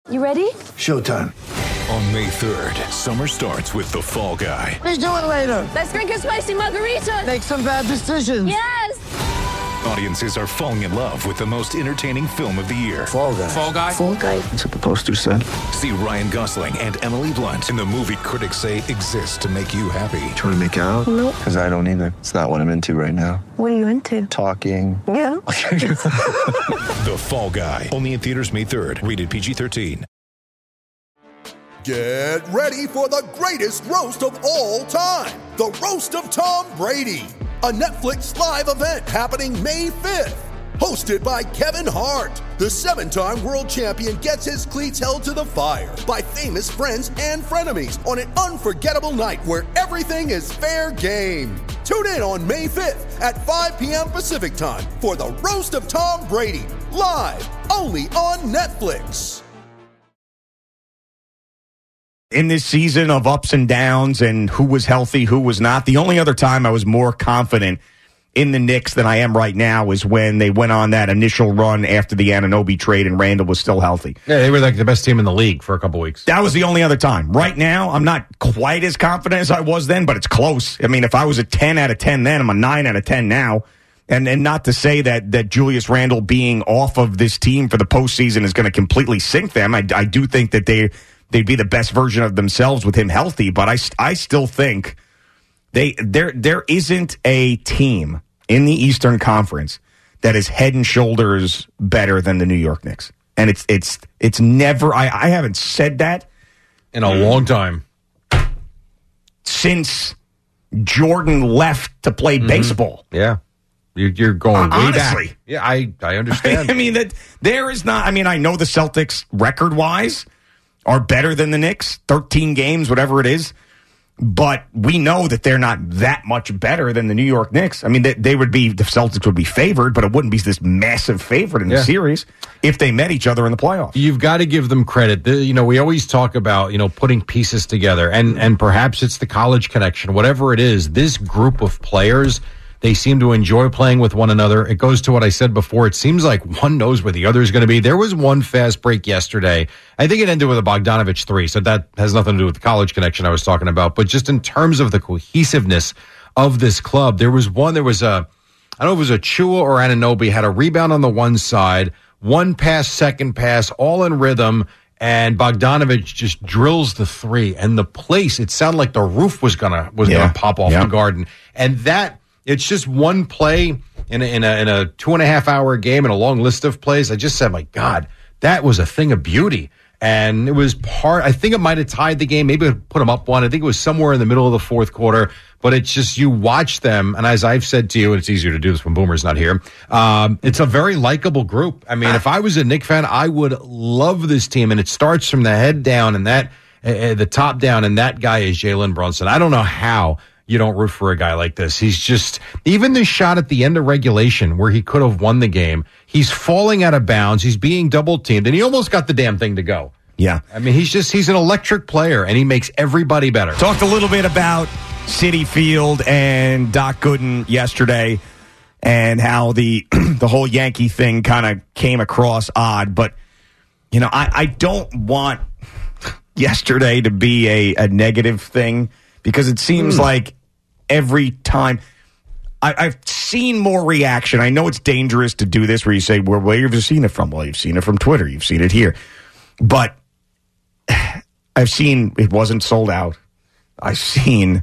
You ready? Showtime. On May 3rd, summer starts with The Fall Guy. Let's do it later. Let's drink a spicy margarita. Make some bad decisions. Yes! Audiences are falling in love with the most entertaining film of the year. Fall Guy. Fall Guy? Fall Guy. That's what the poster said. See Ryan Gosling and Emily Blunt in the movie critics say exists to make you happy. Trying to make it out? Nope. Because I don't either. It's not what I'm into right now. What are you into? Talking. Yeah. The Fall Guy. Only in theaters May 3rd. Rated PG-13. Get ready for the greatest roast of all time. The Roast of Tom Brady. A Netflix live event happening May 5th. Hosted by Kevin Hart. The 7-time world champion gets his cleats held to the fire by famous friends and frenemies on an unforgettable night where everything is fair game. Tune in on May 5th at 5 p.m. Pacific time for the Roast of Tom Brady. Live only on Netflix. In this season of ups and downs and who was healthy, who was not, the only other time I was more confident in the Knicks than I am right now is when they went on that initial run after the Anunoby trade and Randall was still healthy. Yeah, they were like the best team in the league for a couple weeks. That was the only other time. Right now, I'm not quite as confident as I was then, but it's close. I mean, if I was a 10 out of 10 then, I'm a 9 out of 10 now. And not to say that Julius Randle being off of this team for the postseason is going to completely sink them. I do think that they'd be the best version of themselves with him healthy, but I still think there isn't a team in the Eastern Conference that is head and shoulders better than the New York Knicks. And it's never, I haven't said that in a long time. Since Jordan left to play baseball. Yeah. You're going way honestly, back. Yeah, I understand. I mean, that there is not, I mean, I know the Celtics record-wise are better than the Knicks, 13 games, whatever it is. But we know that they're not that much better than the New York Knicks. I mean, the Celtics would be favored, but it wouldn't be this massive favorite in the series if they met each other in the playoffs. You've got to give them credit. We always talk about, putting pieces together, and perhaps it's the college connection, whatever it is, this group of players, they seem to enjoy playing with one another. It goes to what I said before. It seems like one knows where the other is going to be. There was one fast break yesterday. I think it ended with a Bogdanovich 3, so that has nothing to do with the college connection I was talking about. But just in terms of the cohesiveness of this club, I don't know if it was Achua or Anunoby, had a rebound on the one side, one pass, second pass, all in rhythm, and Bogdanovich just drills the 3. And the place, it sounded like the roof was gonna pop off the Garden. And that... It's just one play in a 2.5 hour game and a long list of plays. I just said, my God, that was a thing of beauty. And it was I think it might have tied the game. Maybe it put them up 1. I think it was somewhere in the middle of the fourth quarter. But it's just, you watch them. And as I've said to you, and it's easier to do this when Boomer's not here. It's a very likable group. I mean, if I was a Knick fan, I would love this team. And it starts from the head down and the top down. And that guy is Jalen Brunson. I don't know how you don't root for a guy like this. He's just, even the shot at the end of regulation where he could have won the game, he's falling out of bounds. He's being double teamed and he almost got the damn thing to go. Yeah. I mean, he's an electric player and he makes everybody better. Talked a little bit about Citi Field and Doc Gooden yesterday and how the whole Yankee thing kind of came across odd, but I don't want yesterday to be a negative thing. Because it seems like every time I've seen more reaction. I know it's dangerous to do this where you say, well, where have you seen it from? Well, you've seen it from Twitter. You've seen it here. But I've seen it wasn't sold out. I've seen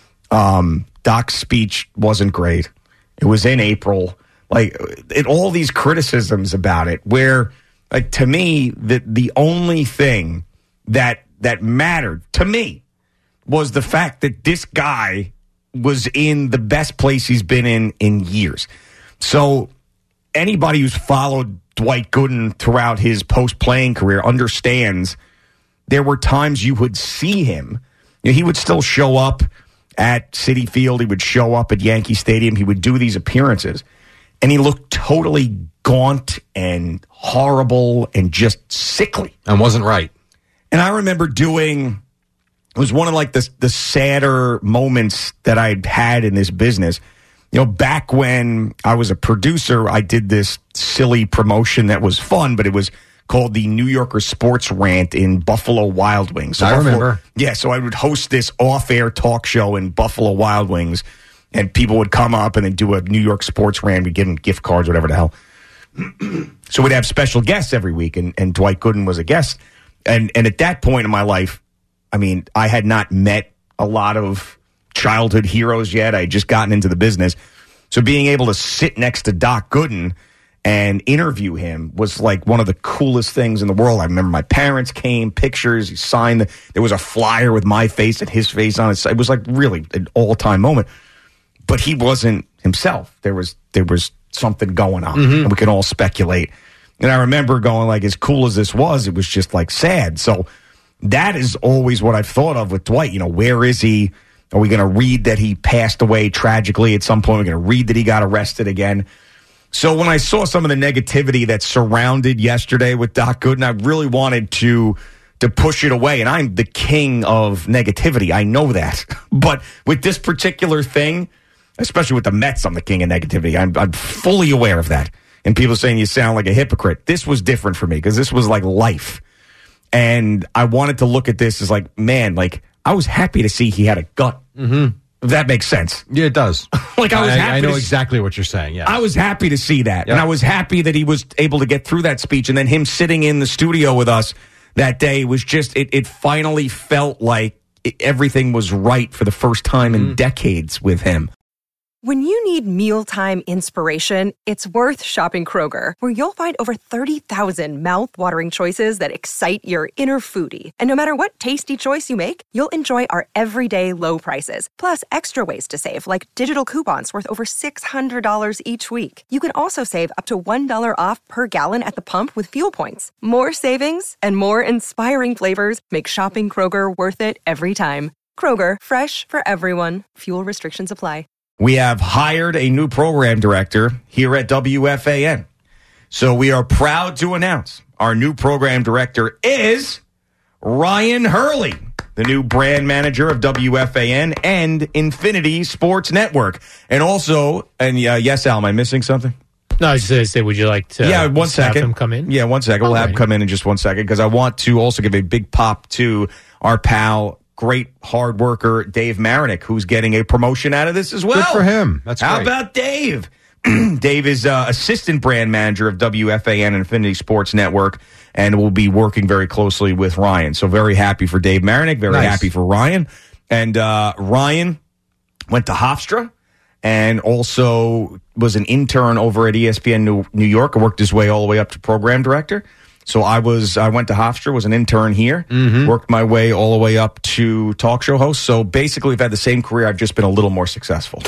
Doc's speech wasn't great. It was in April. All these criticisms about it where, to me, the only thing that mattered to me was the fact that this guy was in the best place he's been in years. So anybody who's followed Dwight Gooden throughout his post-playing career understands there were times you would see him. He would still show up at Citi Field. He would show up at Yankee Stadium. He would do these appearances. And he looked totally gaunt and horrible and just sickly. And wasn't right. And I remember it was one of the sadder moments that I'd had in this business. Back when I was a producer, I did this silly promotion that was fun, but it was called the New Yorker Sports Rant in Buffalo Wild Wings. So I remember. Yeah, so I would host this off-air talk show in Buffalo Wild Wings, and people would come up and then do a New York Sports Rant. We'd give them gift cards, whatever the hell. So we'd have special guests every week, and Dwight Gooden was a guest. And at that point in my life, I mean, I had not met a lot of childhood heroes yet. I had just gotten into the business. So being able to sit next to Doc Gooden and interview him was like one of the coolest things in the world. I remember my parents came, pictures, he signed. There was a flyer with my face and his face on it. It was like really an all-time moment. But he wasn't himself. There was something going on, and we can all speculate. And I remember going like, as cool as this was, it was just like sad. So that is always what I've thought of with Dwight. You know, where is he? Are we going to read that he passed away tragically at some point? We're going to read that he got arrested again. So when I saw some of the negativity that surrounded yesterday with Doc Gooden, I really wanted to push it away. And I'm the king of negativity. I know that. But with this particular thing, especially with the Mets, I'm the king of negativity. I'm fully aware of that. And people saying you sound like a hypocrite. This was different for me because this was like life. And I wanted to look at this as like, man, like I was happy to see he had a gut. Mm-hmm. If that makes sense. Yeah, it does. Like I was happy. I know exactly what you're saying. Yeah, I was happy to see that. Yep. And I was happy that he was able to get through that speech. And then him sitting in the studio with us that day was just, it finally felt like everything was right for the first time in decades with him. When you need mealtime inspiration, it's worth shopping Kroger, where you'll find over 30,000 mouth-watering choices that excite your inner foodie. And no matter what tasty choice you make, you'll enjoy our everyday low prices, plus extra ways to save, like digital coupons worth over $600 each week. You can also save up to $1 off per gallon at the pump with fuel points. More savings and more inspiring flavors make shopping Kroger worth it every time. Kroger, fresh for everyone. Fuel restrictions apply. We have hired a new program director here at WFAN. So we are proud to announce our new program director is Ryan Hurley, the new brand manager of WFAN and Infinity Sports Network. And also, yes, Al, am I missing something? No, I was just going to say, would you like to have him come in? Yeah, 1 second. We'll have him come in just 1 second because I want to also give a big pop to our pal, great hard worker, Dave Marinick, who's getting a promotion out of this as well. Good for him. That's How great. about Dave? Dave is assistant brand manager of WFAN and Infinity Sports Network and will be working very closely with Ryan. So very happy for Dave Marinick, very happy for Ryan. And Ryan went to Hofstra and also was an intern over at ESPN New York and worked his way all the way up to program director. So I went to Hofstra, was an intern here, worked my way all the way up to talk show host. So basically, I've had the same career. I've just been a little more successful.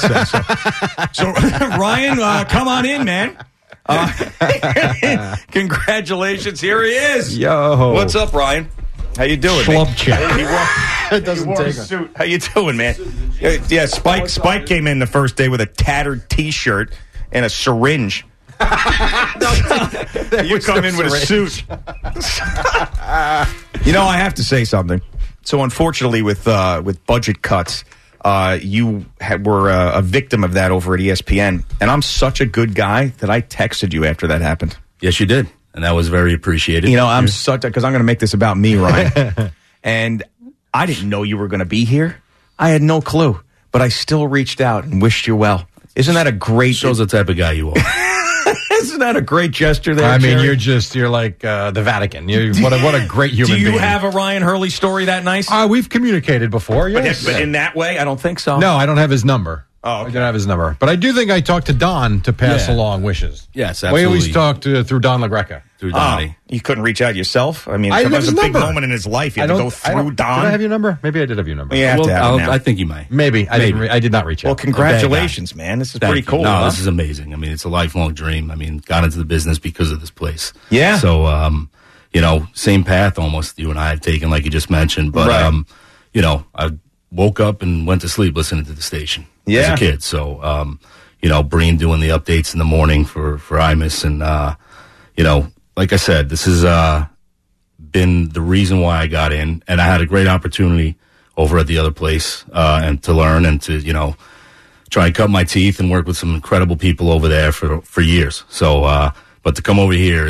So Ryan, come on in, man. Congratulations. Here he is. Yo. What's up, Ryan? How you doing, Schlub man? check. It doesn't take a suit. How you doing, man? Yeah, Spike came in the first day with a tattered T-shirt and a syringe. You come in with a suit. You know, I have to say something. So, unfortunately, with budget cuts, you were a victim of that over at ESPN. And I'm such a good guy that I texted you after that happened. Yes, you did. And that was very appreciated. You know, I'm such a, because I'm going to make this about me, Ryan. And I didn't know you were going to be here. I had no clue. But I still reached out and wished you well. Isn't that a great... Shows the type of guy you are. Isn't that a great gesture there, I mean, Jerry? you're like the Vatican. What a great human being. Do you have a Ryan Hurley story that nice? We've communicated before, yes. But in that way, I don't think so. No, I don't have his number. Oh, okay. I don't have his number. But I do think I talked to Don to pass along wishes. Yes, absolutely. We always talked through Don LaGreca. Through Donnie. You couldn't reach out yourself? I mean, I sometimes have a his big number. moment in his life. You have to go through Don. Did I have your number? Maybe I did have your number. You have to have it now. I think you might. Maybe. I did not reach out. Well, congratulations, man. This is Thank pretty you. cool. No, huh? this is amazing. I mean, it's a lifelong dream. I mean, got into the business because of this place. Yeah. So, you know, same path almost you and I have taken, like you just mentioned. But, Right. you know, I woke up and went to sleep listening to the station as a kid. So, you know, Breen doing the updates in the morning for Imus. And, you know, like I said, this has been the reason why I got in. And I had a great opportunity over at the other place and to learn and to, you know, try and cut my teeth and work with some incredible people over there for years. So, but to come over here is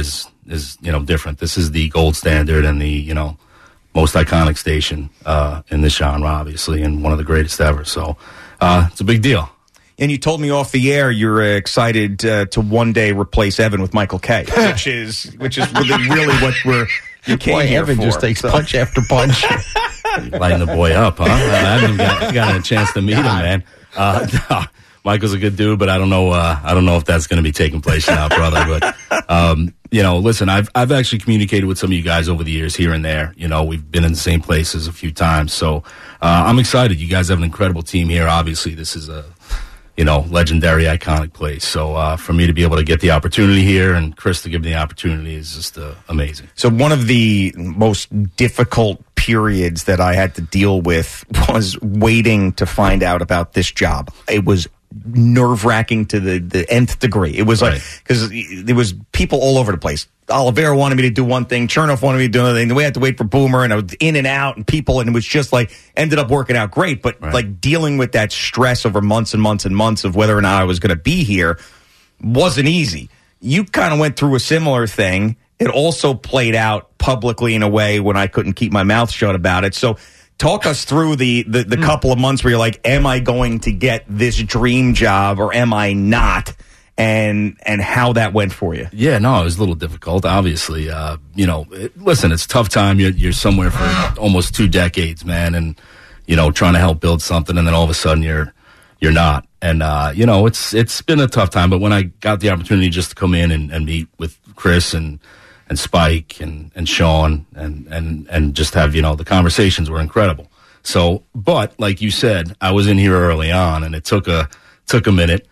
is, different. This is the gold standard and the, most iconic station in this genre, obviously, and one of the greatest ever. So it's a big deal. And you told me off the air you're excited to one day replace Evan with Michael Kay, which is really what you came here Evan for. just takes punch after punch. Lighting the boy up, huh? I haven't even gotten a chance to meet him, man. No, Michael's a good dude, but I don't know if that's going to be taking place now, brother. But listen, I've actually communicated with some of you guys over the years here and there. We've been in the same places a few times, so I'm excited. You guys have an incredible team here. Obviously, this is a legendary, iconic place. So for me to be able to get the opportunity here and Chris to give me the opportunity is just amazing. So one of the most difficult periods that I had to deal with was waiting to find out about this job. It was nerve-wracking to the nth degree. It was like, because there was people all over the place. Oliveira wanted me to do one thing, Chernoff wanted me to do another thing, then we had to wait for Boomer, and I was in and out, and people, and it was just like, ended up working out great, but like dealing with that stress over months and months and months of whether or not I was going to be here wasn't easy. You kind of went through a similar thing. It also played out publicly in a way when I couldn't keep my mouth shut about it. So talk us through the couple of months where you're like, am I going to get this dream job or am I not? And how that went for you. Yeah, no, it was a little difficult, obviously. Listen, it's a tough time. You're somewhere for almost 2 decades, man, and, trying to help build something, and then all of a sudden you're not. And, it's been a tough time, but when I got the opportunity just to come in and meet with Chris and Spike and Sean and just have, the conversations were incredible. So, but like you said, I was in here early on, and it took a minute.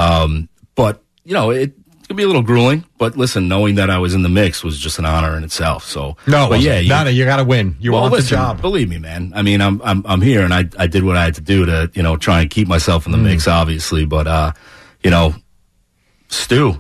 But, it could be a little grueling. But listen, knowing that I was in the mix was just an honor in itself. So you got to win. You want the job. Believe me, man. I mean, I'm here, and I did what I had to do to try and keep myself in the mix, obviously. But Stu,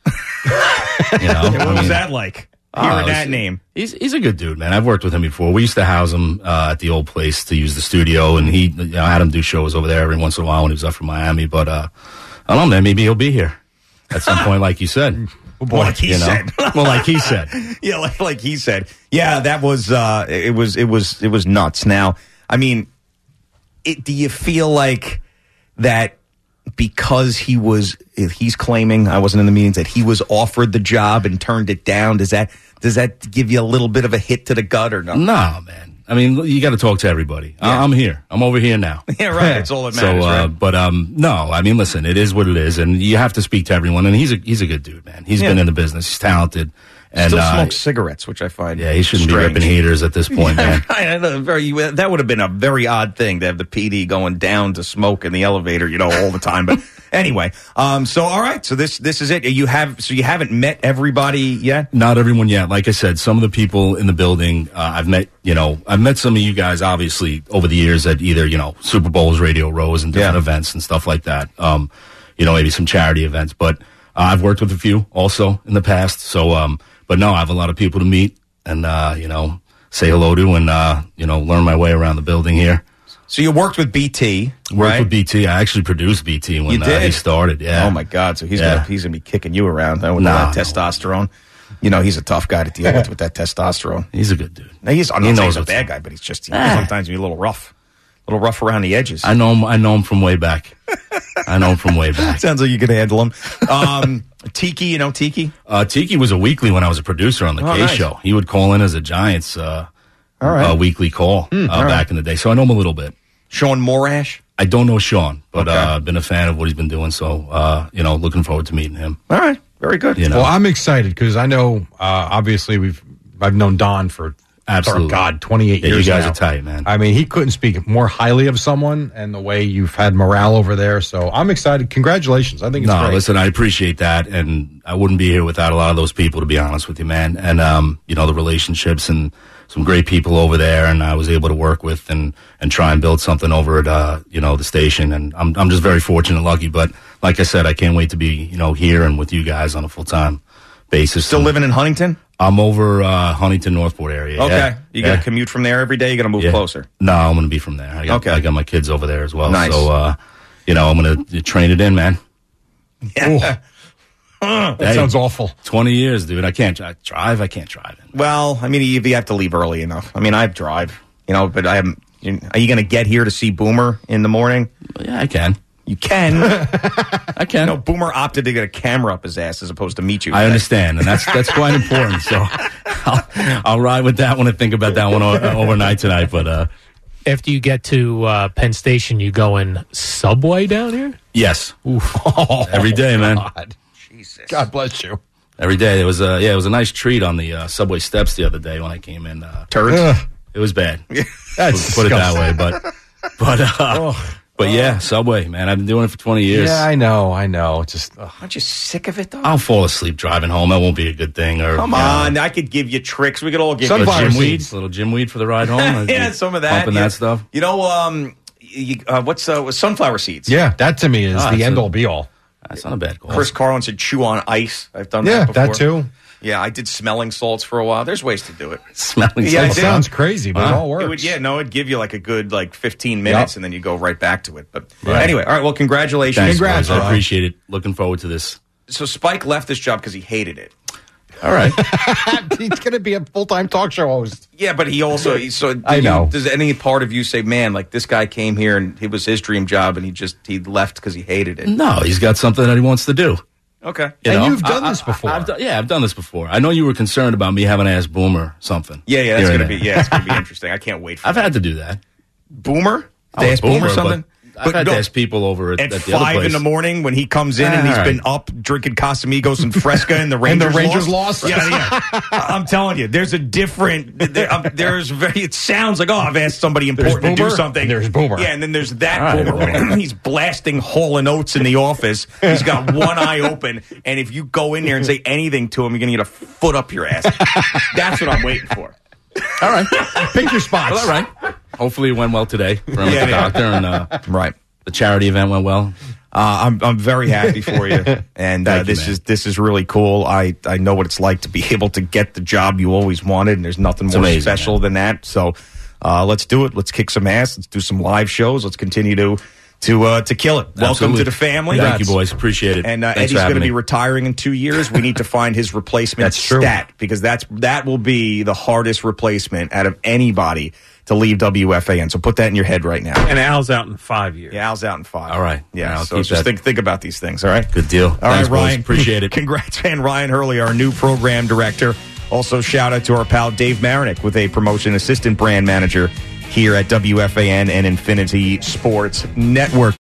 what was that like? Hearing that name. He's a good dude, man. I've worked with him before. We used to house him at the old place to use the studio, and I had him do shows over there every once in a while when he was up from Miami. But I don't know, man. Maybe he'll be here at some point, like you said. Well, like he said. Well, like he said. Yeah, like he said. Yeah, that was it was nuts. Now, I mean, do you feel like that because he's claiming, I wasn't in the meetings, that he was offered the job and turned it down? Does that give you a little bit of a hit to the gut or no? No, man. I mean, you got to talk to everybody. Yeah. I'm here. I'm over here now. Yeah, right. It's all that matters. So, right? But no. I mean, listen, it is what it is, and you have to speak to everyone. And he's a good dude, man. He's been in the business. He's talented. And still smokes cigarettes, which I find he shouldn't be ripping heaters at this point, man. That would have been a very odd thing to have the PD going down to smoke in the elevator, all the time. But anyway, so all right, so this is it. You haven't met everybody yet? Not everyone yet. Like I said, some of the people in the building I've met. I've met some of you guys obviously over the years at either Super Bowls, Radio Rows, and different events and stuff like that. Maybe some charity events, but I've worked with a few also in the past. So. But no, I have a lot of people to meet and, say hello to and, learn my way around the building here. So you worked with BT, right? Worked with BT. I actually produced BT when he started, yeah. Oh, my God. So he's gonna be kicking you around with that testosterone. He's a tough guy to deal with that testosterone. He's a good dude. Now, I'm not saying he's a bad guy, but he's just sometimes he's a little rough. A little rough around the edges. I know him from way back. Sounds like you could handle him. Tiki, Tiki? Tiki was a weekly when I was a producer on the K Show. He would call in as a Giants weekly call back in the day. So I know him a little bit. Sean Morash? I don't know Sean, but I've been a fan of what he's been doing. So, looking forward to meeting him. All right. Very good. Well, I'm excited because I know, obviously, I've known Don for 28 years. You guys now. are tight, man. I mean, he couldn't speak more highly of someone and the way you've had morale over there. So I'm excited. Congratulations. I think it's great. Listen, I appreciate that. And I wouldn't be here without a lot of those people, to be honest with you, man. And, the relationships and some great people over there. And I was able to work with and try and build something over at, the station. And I'm just very fortunate and lucky. But like I said, I can't wait to be, here and with you guys on a full-time basis. Still living in Huntington? I'm over Huntington, Northport area. Okay. Yeah. You got to commute from there every day? You got to move closer? No, I'm going to be from there. I got my kids over there as well. Nice. So, I'm going to train it in, man. Yeah. That sounds awful. 20 years, dude. I can't drive. I can't drive it. Well, I mean, you have to leave early enough. I mean, I drive, but I am. Are you going to get here to see Boomer in the morning? Yeah, I can. You can. I can. No, Boomer opted to get a camera up his ass as opposed to meet you. I understand, and that's quite important. So I'll ride with that one and think about that one overnight tonight. But after you get to Penn Station, you go in subway down here? Yes. Oof. Every day, man. God. Jesus. God bless you. Every day. It was a nice treat on the subway steps the other day when I came in. Turds? It was bad. That's put it that way, but yeah, subway, man. I've been doing it for 20 years. Yeah, I know. Just aren't you sick of it though? I'll fall asleep driving home. That won't be a good thing. Or come on, I could give you tricks. We could all give you little gym weed for the ride home. Yeah, some of that. Pumping that stuff. What's sunflower seeds? Yeah, that to me is the end all be all. That's not a bad call. Chris Carlin said chew on ice. I've done that before. Yeah, that too. Yeah, I did smelling salts for a while. There's ways to do it. Smelling salts sounds crazy, but it all works. It'd give you like a good 15 minutes, and then you go right back to it. But anyway, all right. Well, congratulations. Congrats, I appreciate it. Looking forward to this. So Spike left this job because he hated it. All right. He's going to be a full-time talk show host. Yeah, but he also I know. Does any part of you say, man, like this guy came here and it was his dream job, and he left because he hated it? No, he's got something that he wants to do. Okay. You've done this before. I've done this before. I know you were concerned about me having to ask Boomer something. Yeah, that's gonna be it's gonna be interesting. I can't wait for I've had to do that. Boomer? To ask Boomer something? I've had to ask people over at the other 5 in the morning when he comes in and he's been up drinking Casamigos and Fresca and the Rangers lost. Yeah. I'm telling you, there's a different. It sounds like I've asked somebody important to do something. There's Boomer. Yeah, and then there's that Boomer when he's blasting Hall and Oates in the office. He's got one eye open, and if you go in there and say anything to him, you're gonna get a foot up your ass. That's what I'm waiting for. All right, pick your spots. Well, all right. Hopefully it went well today for the doctor, and the charity event went well. I'm very happy for you, and this is really cool. I know what it's like to be able to get the job you always wanted, and there's nothing more special than that. So let's do it. Let's kick some ass. Let's do some live shows. Let's continue to kill it. Welcome Absolutely. To the family. Thank you, boys. Appreciate it. And Eddie's going to be retiring in 2 years. We need to find his replacement stat because that will be the hardest replacement out of anybody to leave WFAN. So put that in your head right now. And Al's out in 5 years. Yeah, Al's out in 5. All right. Yeah, I'll so just think about these things, all right? Good deal. All right, Ryan. Appreciate it. Congrats, man. Ryan Hurley, our new program director. Also, shout out to our pal Dave Marinick with a promotion assistant brand manager here at WFAN and Infinity Sports Network.